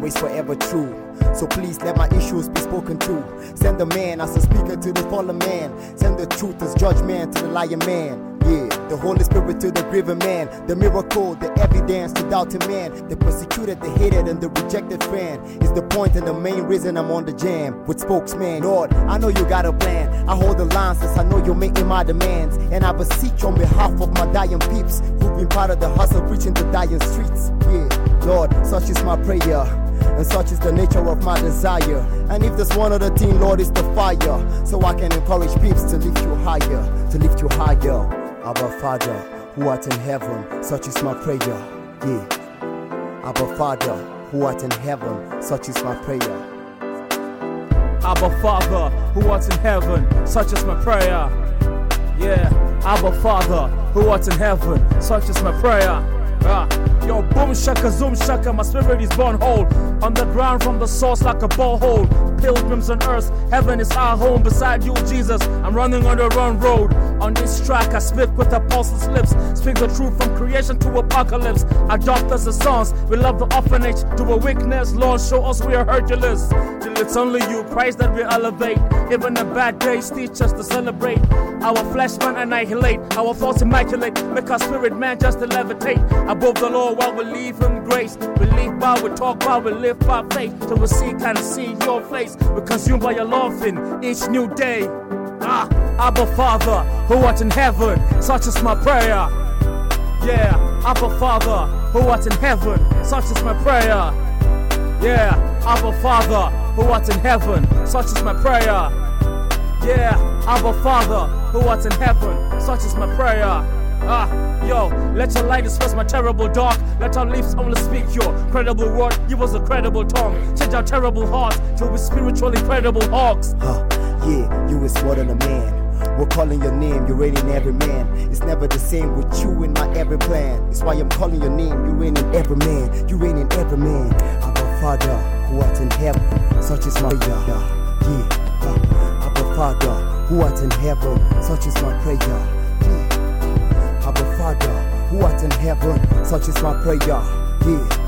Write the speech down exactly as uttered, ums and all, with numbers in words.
always forever true. So please let my issues be spoken to. Send the man as a speaker to the fallen man. Send the truth as judgment to the lying man. Yeah, the Holy Spirit to the grieving man. The miracle, the evidence to doubting man. The persecuted, the hated, and the rejected friend is the point and the main reason I'm on the jam with spokesman. Lord, I know you got a plan. I hold the lines since I know you're making my demands. And I beseech on behalf of my dying peeps who've been part of the hustle, preaching the dying streets. Yeah, Lord, such is my prayer, and such is the nature of my desire. And if there's one other thing, Lord, it's the fire, so I can encourage peeps to lift you higher, to lift you higher. Our Father, who art in heaven, such is my prayer. Yeah. Our Father, who art in heaven, such is my prayer. Our Father, who art in heaven, such is my prayer. Yeah. Our Father, who art in heaven, such is my prayer. Ah. Yo, boom shaka, zoom shaka, my spirit is born whole. On the ground from the source like a borehole. Pilgrims on earth, heaven is our home. Beside you, Jesus, I'm running on the wrong road. On this track, I speak with apostles' lips. Speak the truth from creation to apocalypse. Adopt us as sons, we love the orphanage. To a weakness, Lord, show us we are Hercules. Till it's only you, Christ, that we elevate. Even the bad days teach us to celebrate. Our flesh man annihilate, our thoughts immaculate. Make our spirit man just to levitate above the law while we live in grace. We live by, we talk by, we live by faith. Till we see, kind of see your face. We're consumed by your love in each new day. Ah, Abba Father, who art in heaven, such is my prayer. Yeah, Abba Father, who art in heaven, such is my prayer. Yeah, Abba Father, who art in heaven, such is my prayer. Yeah, Abba Father, who art in heaven, such is my prayer. Ah, yo, let your light disperse my terrible dark. Let our lips only speak your credible word. Give us a credible tongue. Change our terrible hearts till we spiritually credible hawks. Huh, yeah, you is more than a man. We're calling your name, you reign in every man. It's never the same with you in my every plan. It's why I'm calling your name, you reign in every man. You reign in every man. Our Father, who art in heaven, such is my prayer. Yeah, uh, our Father, who art in heaven, such is my prayer. Yeah. Our Father, who art in heaven, such is my prayer. Yeah.